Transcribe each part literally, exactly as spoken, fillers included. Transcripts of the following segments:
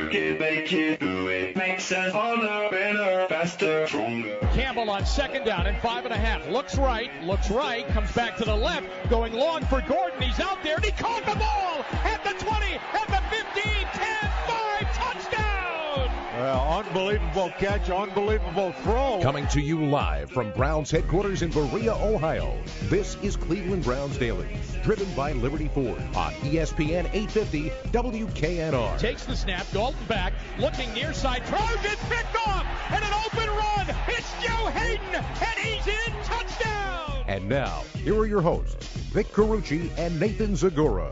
work it, make it, do it. Makes us harder, better, faster, stronger. Campbell on second down and five and a half. Looks right, looks right, comes back to the left, going long for Gordon. He's out there and he caught the ball at the twenty, at the fifteen, ten, five, touchdown! Well, unbelievable catch, unbelievable throw. Coming to you live from Browns headquarters in Berea, Ohio. This is Cleveland Browns Daily, driven by Liberty Ford on E S P N eight fifty W K N R. Takes the snap, Dalton back, looking near side, throws it, picked off, and an open run. It's Joe Hayden, and he's in, touchdown! And now, here are your hosts, Vic Carucci and Nathan Zagura.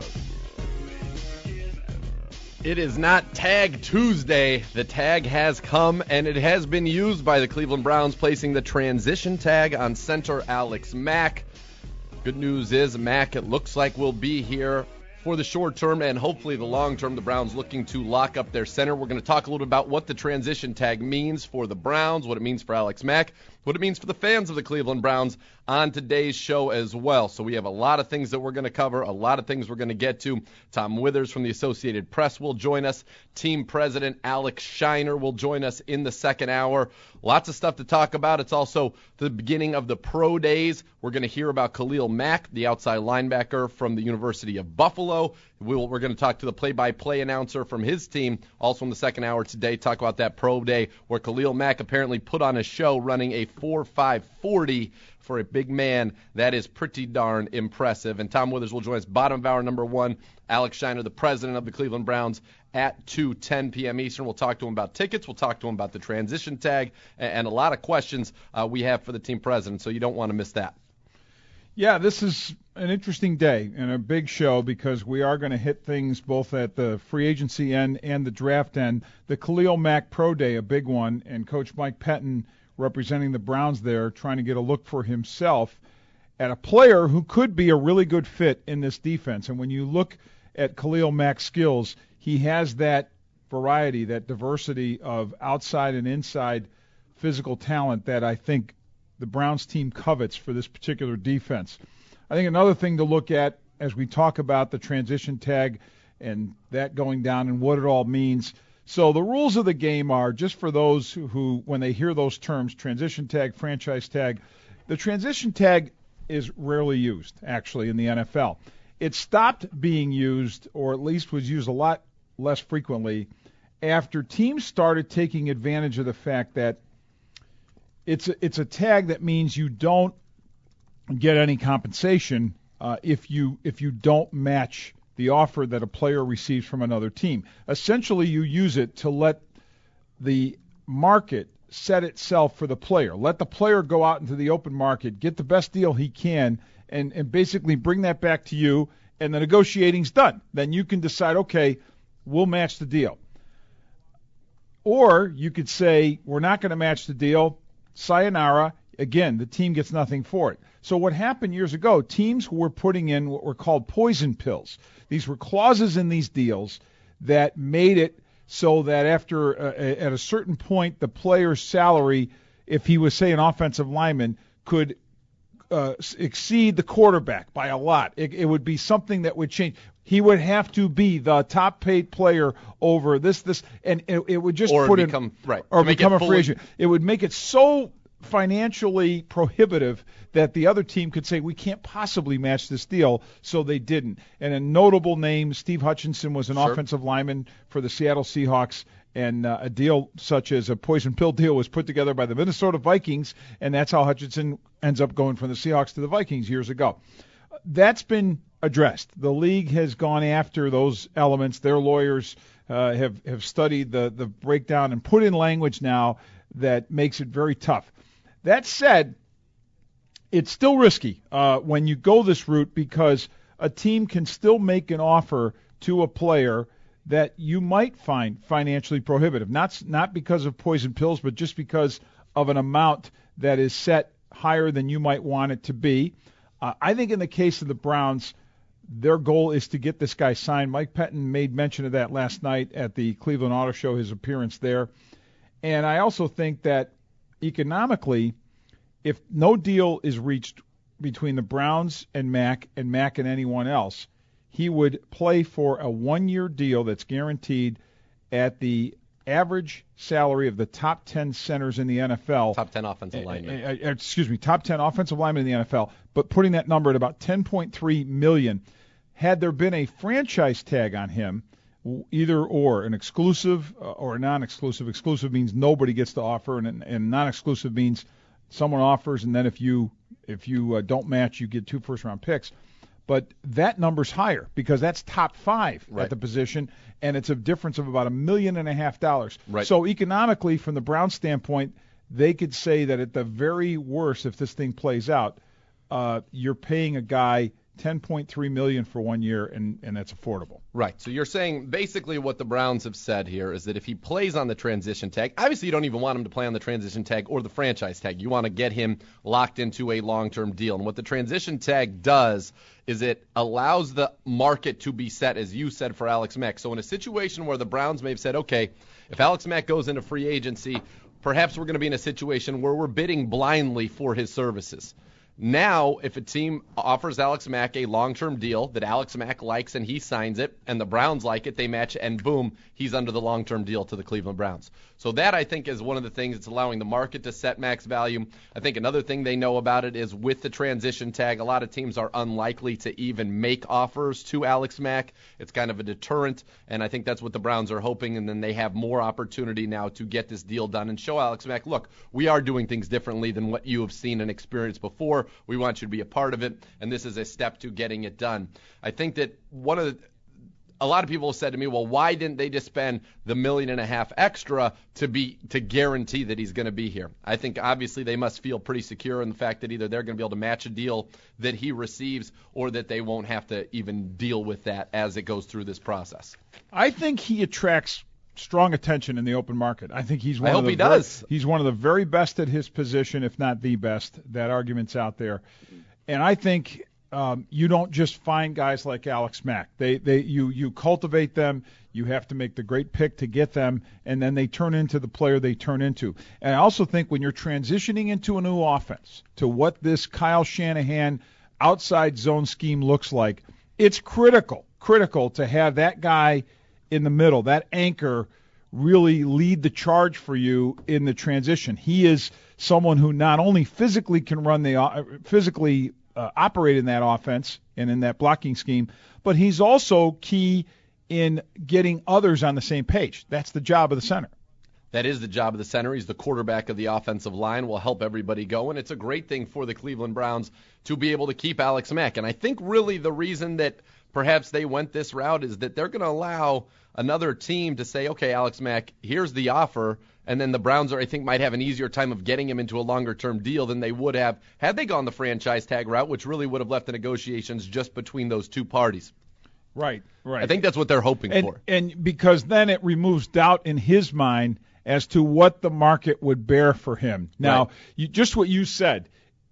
It is not Tag Tuesday. The tag has come, and it has been used by the Cleveland Browns, placing the transition tag on center Alex Mack. Good news is Mack, it looks like, will be here for the short term and hopefully the long term. The Browns looking to lock up their center. We're going to talk a little bit about what the transition tag means for the Browns, what it means for Alex Mack, what it means for the fans of the Cleveland Browns on today's show as well. So we have a lot of things that we're going to cover, a lot of things we're going to get to. Tom Withers from the Associated Press will join us. Team President Alex Shiner will join us in the second hour. Lots of stuff to talk about. It's also the beginning of the pro days. We're going to hear about Khalil Mack, the outside linebacker from the University of Buffalo. We'll, we're going to talk to the play-by-play announcer from his team, also in the second hour today, talk about that pro day where Khalil Mack apparently put on a show running a four five forty for a big man. That is pretty darn impressive. And Tom Withers will join us bottom of hour number one. Alex Shiner, the president of the Cleveland Browns, at two ten p.m. Eastern. We'll talk to him about tickets. We'll talk to him about the transition tag and, and a lot of questions uh, we have for the team president, so you don't want to miss that. Yeah, this is an interesting day and a big show because we are going to hit things both at the free agency end and the draft end. The Khalil Mack Pro Day, a big one, and Coach Mike Pettine representing the Browns there, trying to get a look for himself at a player who could be a really good fit in this defense. And when you look at Khalil Mack's skills, he has that variety, that diversity of outside and inside physical talent that I think the Browns team covets for this particular defense. I think another thing to look at as we talk about the transition tag and that going down and what it all means. So the rules of the game are, just for those who, who when they hear those terms, transition tag, franchise tag, the transition tag is rarely used, actually, in the N F L. It stopped being used, or at least was used a lot less frequently, after teams started taking advantage of the fact that It's a, it's a tag that means you don't get any compensation uh, if you if you don't match the offer that a player receives from another team. Essentially, you use it to let the market set itself for the player. Let the player go out into the open market, get the best deal he can, and, and basically bring that back to you, and the negotiating's done. Then you can decide, okay, we'll match the deal. Or you could say, we're not going to match the deal. Sayonara, again, the team gets nothing for it. So what happened years ago, teams were putting in what were called poison pills. These were clauses in these deals that made it so that after, uh, at a certain point, the player's salary, if he was, say, an offensive lineman, could uh, exceed the quarterback by a lot. It, it would be something that would change. He would have to be the top-paid player over this, this, and it, it would just or put become, in, right, or become a fully, free agent. It would make it so financially prohibitive that the other team could say, we can't possibly match this deal, so they didn't. And a notable name, Steve Hutchinson, was an sure. offensive lineman for the Seattle Seahawks, and uh, a deal such as a poison pill deal was put together by the Minnesota Vikings, and that's how Hutchinson ends up going from the Seahawks to the Vikings years ago. That's been addressed. The league has gone after those elements. Their lawyers uh, have, have studied the, the breakdown and put in language now that makes it very tough. That said, it's still risky uh, when you go this route because a team can still make an offer to a player that you might find financially prohibitive, not not because of poison pills, but just because of an amount that is set higher than you might want it to be. Uh, I think in the case of the Browns, their goal is to get this guy signed. Mike Pettine made mention of that last night at the Cleveland Auto Show, his appearance there. And I also think that economically, if no deal is reached between the Browns and Mack and Mack and anyone else, he would play for a one-year deal that's guaranteed at the average salary of the top ten centers in the N F L. Top ten offensive linemen. Uh, uh, excuse me, top ten offensive linemen in the N F L, but putting that number at about ten point three million dollars. Had there been a franchise tag on him, either or, an exclusive uh, or a non-exclusive. Exclusive means nobody gets to offer, and, and non-exclusive means someone offers, and then if you if you uh, don't match, you get two first-round picks. But that number's higher because that's top five right. at the position, and it's a difference of about a million and a half dollars. Right. So economically, from the Browns' standpoint, they could say that at the very worst, if this thing plays out, uh, you're paying a guy ten point three million dollars for one year, and, and that's affordable. Right. So you're saying basically what the Browns have said here is that if he plays on the transition tag, obviously you don't even want him to play on the transition tag or the franchise tag. You want to get him locked into a long-term deal. And what the transition tag does is it allows the market to be set, as you said, for Alex Mack. So in a situation where the Browns may have said, okay, if Alex Mack goes into free agency, perhaps we're going to be in a situation where we're bidding blindly for his services. Now, if a team offers Alex Mack a long-term deal that Alex Mack likes and he signs it, and the Browns like it, they match it, and boom, he's under the long-term deal to the Cleveland Browns. So that, I think, is one of the things that's allowing the market to set Mack's value. I think another thing they know about it is with the transition tag, a lot of teams are unlikely to even make offers to Alex Mack. It's kind of a deterrent, and I think that's what the Browns are hoping, and then they have more opportunity now to get this deal done and show Alex Mack, look, we are doing things differently than what you have seen and experienced before. We want you to be a part of it, and this is a step to getting it done. I think that one of the a lot of people have said to me, well, why didn't they just spend the million and a half extra to be to guarantee that he's going to be here? I think obviously they must feel pretty secure in the fact that either they're going to be able to match a deal that he receives or that they won't have to even deal with that as it goes through this process. I think he attracts strong attention in the open market. I think he's one I of hope the he very, does. He's one of the very best at his position, if not the best. That argument's out there. And I think um, you don't just find guys like Alex Mack. They they you you cultivate them. You have to make the great pick to get them, and then they turn into the player they turn into. And I also think when you're transitioning into a new offense, to what this Kyle Shanahan outside zone scheme looks like, it's critical, critical to have that guy in the middle, that anchor, really lead the charge for you in the transition. He is someone who not only physically can run the uh, physically uh, operate in that offense and in that blocking scheme, but he's also key in getting others on the same page. That's the job of the center. That is the job of the center. He's the quarterback of the offensive line, will help everybody go, and it's a great thing for the Cleveland Browns to be able to keep Alex Mack. And I think really the reason that perhaps they went this route is that they're going to allow another team to say, okay, Alex Mack, here's the offer, and then the Browns, are, I think, might have an easier time of getting him into a longer-term deal than they would have had they gone the franchise tag route, which really would have left the negotiations just between those two parties. Right, right. I think that's what they're hoping and, for. And because then it removes doubt in his mind as to what the market would bear for him. Now, right. you, just what you said,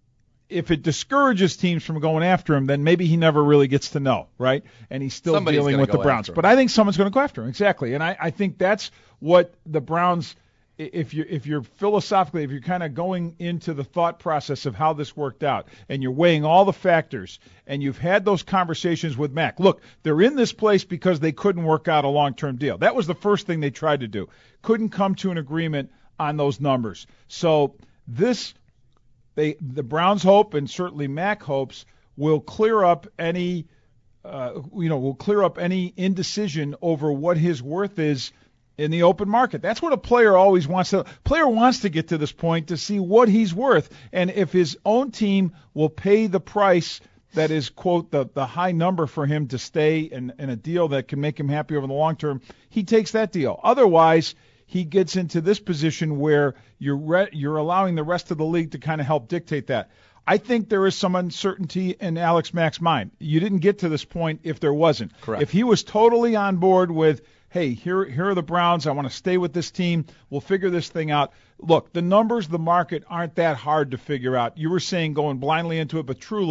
if it discourages teams from going after him, then maybe he never really gets to know, right? And he's still Somebody's dealing with the Browns. But I think someone's going to go after him, exactly. And I, I think that's what the Browns, if you if you're philosophically, if you're kind of going into the thought process of how this worked out, and you're weighing all the factors, and you've had those conversations with Mack. Look, they're in this place because they couldn't work out a long-term deal. That was the first thing they tried to do. Couldn't come to an agreement on those numbers. So this, they the Browns hope, and certainly Mack hopes, will clear up any, uh, you know, will clear up any indecision over what his worth is in the open market. That's what a player always wants to. Player wants to get to this point to see what he's worth, and if his own team will pay the price that is, quote, the, the high number for him to stay in, in a deal that can make him happy over the long term, he takes that deal. Otherwise, he gets into this position where you're re- you're allowing the rest of the league to kind of help dictate that. I think there is some uncertainty in Alex Mack's mind. You didn't get to this point if there wasn't. Correct. If he was totally on board with, hey, here here are the Browns, I want to stay with this team, we'll figure this thing out. Look, the numbers, the market aren't that hard to figure out. You were saying going blindly into it, but truly,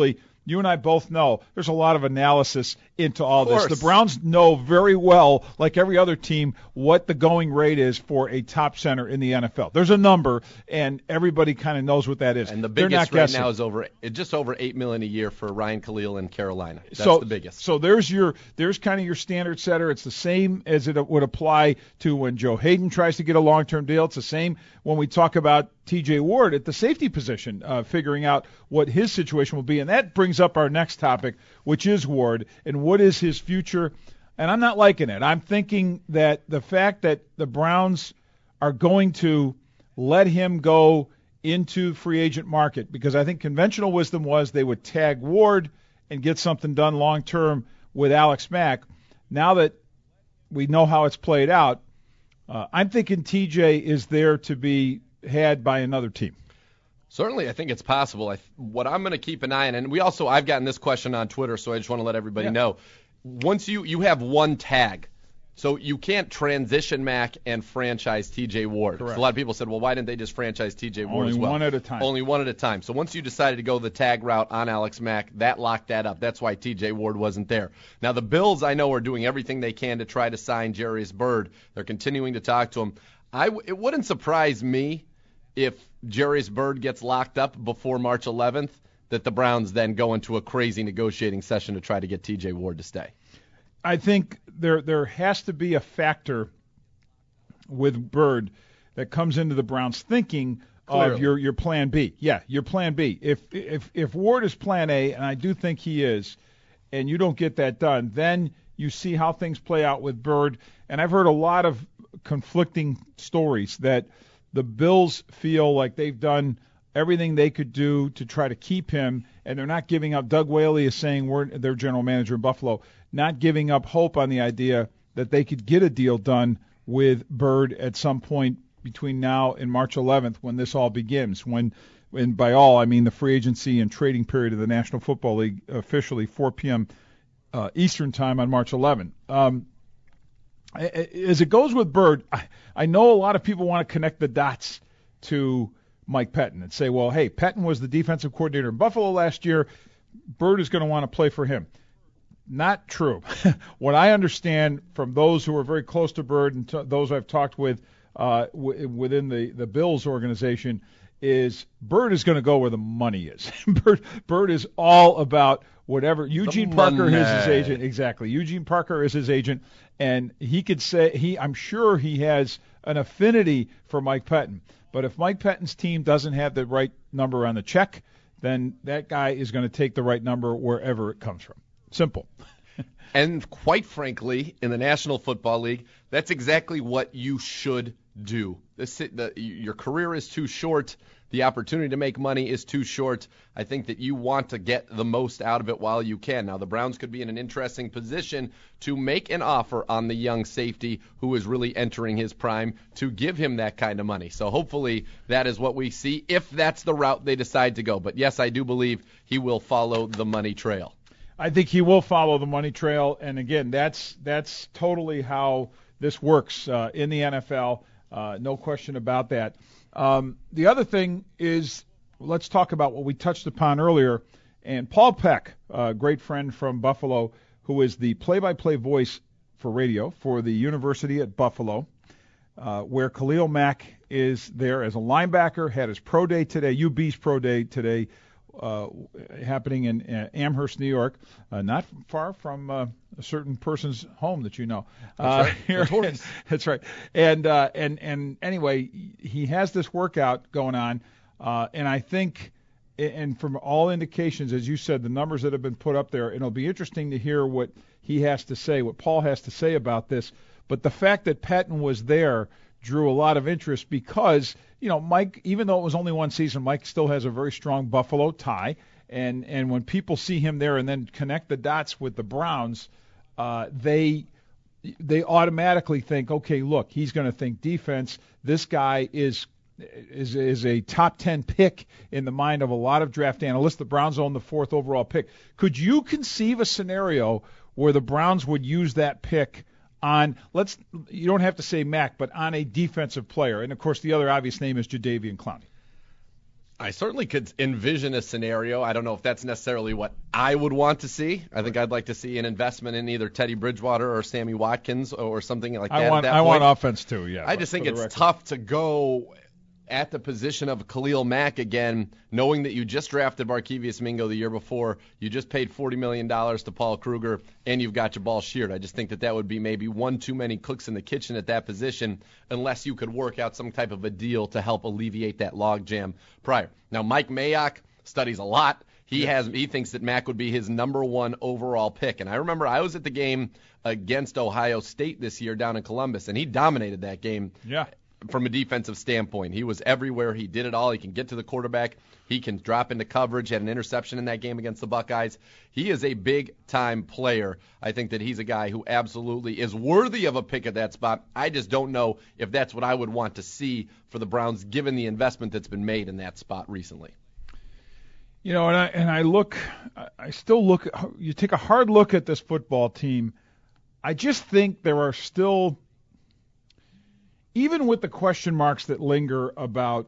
you and I both know there's a lot of analysis into all Of this. course. The Browns know very well, like every other team, what the going rate is for a top center in the N F L. There's a number, and everybody kind of knows what that is. And the They're biggest not right guessing. now is over just over eight million a year for Ryan Khalil in Carolina. That's so, the biggest. So there's your there's kind of your standard setter. It's the same as it would apply to when Joe Hayden tries to get a long-term deal. It's the same when we talk about T J Ward at the safety position, uh, figuring out what his situation will be. And that brings up our next topic, which is Ward, and what is his future. And I'm not liking it. I'm thinking that the fact that the Browns are going to let him go into free agent market, because I think conventional wisdom was they would tag Ward and get something done long-term with Alex Mack. Now that we know how it's played out, uh, I'm thinking T J is there to be had by another team. Certainly, I think it's possible. I, what I'm going to keep an eye on, and we also, I've gotten this question on Twitter, so I just want to let everybody Yeah. know. Once you, you have one tag, so you can't transition Mack and franchise T J Ward. So Correct. a lot of people said, well, why didn't they just franchise T J Ward Only as well? one at a time. Only one at a time. So once you decided to go the tag route on Alex Mack, that locked that up. That's why T J Ward wasn't there. Now, the Bills, I know, are doing everything they can to try to sign Jarius Byrd. They're continuing to talk to him. I w- it wouldn't surprise me if Jarius Byrd gets locked up before March eleventh, that the Browns then go into a crazy negotiating session to try to get T J Ward to stay. I think there there has to be a factor with Byrd that comes into the Browns' thinking Clearly. of your, your plan B. Yeah, your plan B. If if if Ward is plan A, and I do think he is, and you don't get that done, then you see how things play out with Byrd. And I've heard a lot of conflicting stories that the Bills feel like they've done everything they could do to try to keep him, and they're not giving up. Doug Whaley is saying, we're, their general manager in Buffalo, not giving up hope on the idea that they could get a deal done with Byrd at some point between now and March eleventh when this all begins. When, and by all, I mean the free agency and trading period of the National Football League, officially four p.m. Uh, Eastern time on March eleventh. Um, as it goes with Byrd, I, I know a lot of people want to connect the dots to Mike Pettin and say, well, hey, Pettin was the defensive coordinator in Buffalo last year. Byrd is going to want to play for him. Not true. What I understand from those who are very close to Byrd and t- those I've talked with uh, w- within the, the Bills organization is Byrd is going to go where the money is. Byrd, Byrd is all about whatever. Eugene Parker is his agent. Exactly. Eugene Parker is his agent, and he could say he. I'm sure he has an affinity for Mike Pettin. But if Mike Pettin's team doesn't have the right number on the check, then that guy is going to take the right number wherever it comes from. Simple. And quite frankly, in the National Football League, that's exactly what you should do. This, the, your career is too short. The opportunity to make money is too short. I think that you want to get the most out of it while you can. Now, the Browns could be in an interesting position to make an offer on the young safety who is really entering his prime to give him that kind of money. So hopefully that is what we see if that's the route they decide to go. But, yes, I do believe he will follow the money trail. I think he will follow the money trail, and again, that's that's totally how this works uh, in the N F L. Uh, no question about that. Um, the other thing is, let's talk about what we touched upon earlier. And Paul Peck, a great friend from Buffalo, who is the play-by-play voice for radio for the University at Buffalo, uh, where Khalil Mack is there as a linebacker, had his pro day today, U B's pro day today. Uh, happening in uh, Amherst, New York, uh, not far from uh, a certain person's home that you know. That's uh, right. Here, that's right. And uh, and and anyway, he has this workout going on, uh, and I think, and from all indications, as you said, the numbers that have been put up there, and it'll be interesting to hear what he has to say, what Paul has to say about this. But the fact that Pettin was there drew a lot of interest because, you know, Mike, even though it was only one season, Mike still has a very strong Buffalo tie. And, and when people see him there and then connect the dots with the Browns, uh, they they automatically think, okay, look, he's going to think defense. This guy is is is a top ten pick in the mind of a lot of draft analysts. The Browns own the fourth overall pick. Could you conceive a scenario where the Browns would use that pick on, let's, you don't have to say Mack, but on a defensive player? And, of course, the other obvious name is Jadeveon Clowney. I certainly could envision a scenario. I don't know if that's necessarily what I would want to see. I think I'd like to see an investment in either Teddy Bridgewater or Sammy Watkins or something like that. I want at that I point. want offense too. Yeah. I just think it's record. tough to go at the position of Khalil Mack again, knowing that you just drafted Markevious Mingo the year before, you just paid forty million dollars to Paul Kruger, and you've got Jabal Sheard. I just think that that would be maybe one too many cooks in the kitchen at that position unless you could work out some type of a deal to help alleviate that logjam prior. Now, Mike Mayock studies a lot. He has he thinks that Mack would be his number one overall pick. And I remember I was at the game against Ohio State this year down in Columbus, and he dominated that game. Yeah. From a defensive standpoint. He was everywhere. He did it all. He can get to the quarterback. He can drop into coverage. Had an interception in that game against the Buckeyes. He is a big-time player. I think that he's a guy who absolutely is worthy of a pick at that spot. I just don't know if that's what I would want to see for the Browns, given the investment that's been made in that spot recently. You know, and I and I look, I still look. You take a hard look at this football team. I just think there are still, even with the question marks that linger about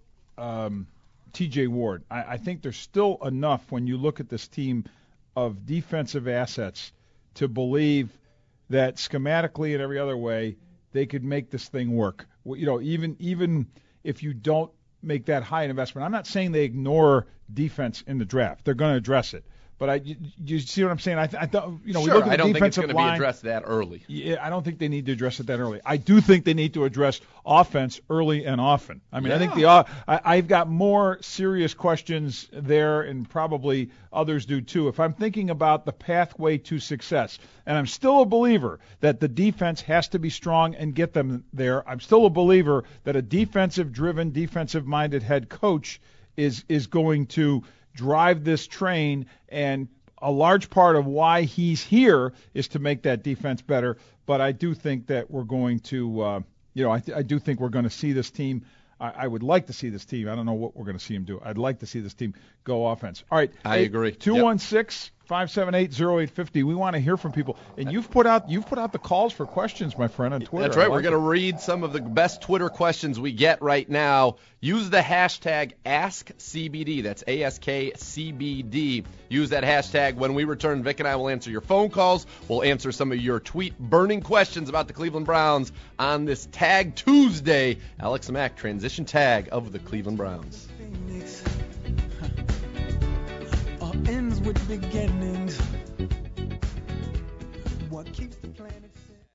um, T J Ward, I, I think there's still enough when you look at this team of defensive assets to believe that schematically and every other way they could make this thing work. You know, even even if you don't make that high an investment, I'm not saying they ignore defense in the draft. They're going to address it. But I, you, you see what I'm saying? I, th- I thought, you know, sure, we look at the I don't think it's defensive going to line. be addressed that early. Yeah, I don't think they need to address it that early. I do think they need to address offense early and often. I mean, yeah. I think the uh, I, I've got more serious questions there, and probably others do too. If I'm thinking about the pathway to success, and I'm still a believer that the defense has to be strong and get them there. I'm still a believer that a defensive-driven, defensive-minded head coach is is going to drive this train, and a large part of why he's here is to make that defense better. But I do think that we're going to, uh, you know, I, th- I do think we're going to see this team. I, I would like to see this team. I don't know what we're going to see him do. I'd like to see this team go offense. All right. I hey, agree. two one six, five seven eight, zero eight five zero. We want to hear from people. And you've put out you've put out the calls for questions, my friend, on Twitter. That's right. Like We're going to read some of the best Twitter questions we get right now. Use the hashtag AskCBD. That's A S K C B D. Use that hashtag. When we return, Vic and I will answer your phone calls. We'll answer some of your tweet-burning questions about the Cleveland Browns on this Tag Tuesday. Alex Mack, transition tag of the Cleveland Browns. All ends with beginnings.